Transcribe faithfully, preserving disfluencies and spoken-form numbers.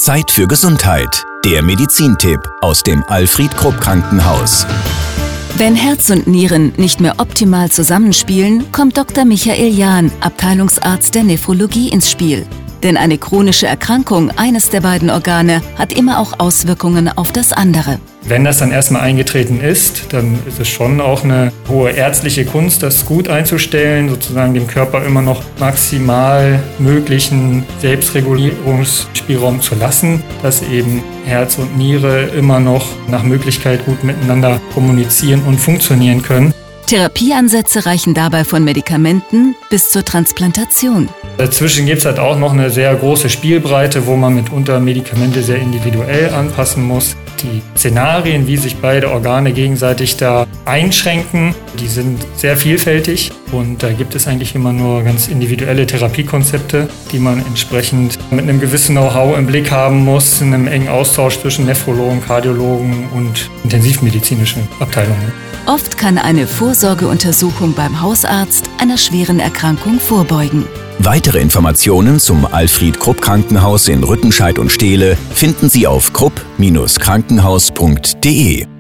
Zeit für Gesundheit. Der Medizintipp aus dem Alfred Krupp Krankenhaus. Wenn Herz und Nieren nicht mehr optimal zusammenspielen, kommt Doktor Michael Jahn, Abteilungsarzt der Nephrologie, ins Spiel. Denn eine chronische Erkrankung eines der beiden Organe hat immer auch Auswirkungen auf das andere. Wenn das dann erstmal eingetreten ist, dann ist es schon auch eine hohe ärztliche Kunst, das gut einzustellen, sozusagen dem Körper immer noch maximal möglichen Selbstregulierungsspielraum zu lassen, dass eben Herz und Niere immer noch nach Möglichkeit gut miteinander kommunizieren und funktionieren können. Therapieansätze reichen dabei von Medikamenten bis zur Transplantation. Dazwischen gibt es halt auch noch eine sehr große Spielbreite, wo man mitunter Medikamente sehr individuell anpassen muss. Die Szenarien, wie sich beide Organe gegenseitig da einschränken, die sind sehr vielfältig und da gibt es eigentlich immer nur ganz individuelle Therapiekonzepte, die man entsprechend mit einem gewissen Know-how im Blick haben muss, in einem engen Austausch zwischen Nephrologen, Kardiologen und intensivmedizinischen Abteilungen. Oft kann eine Vorsorgeuntersuchung beim Hausarzt einer schweren Erkrankung vorbeugen. Weitere Informationen zum Alfred Krupp Krankenhaus in Rüttenscheid und Steele finden Sie auf krupp Bindestrich krankenhaus punkt de.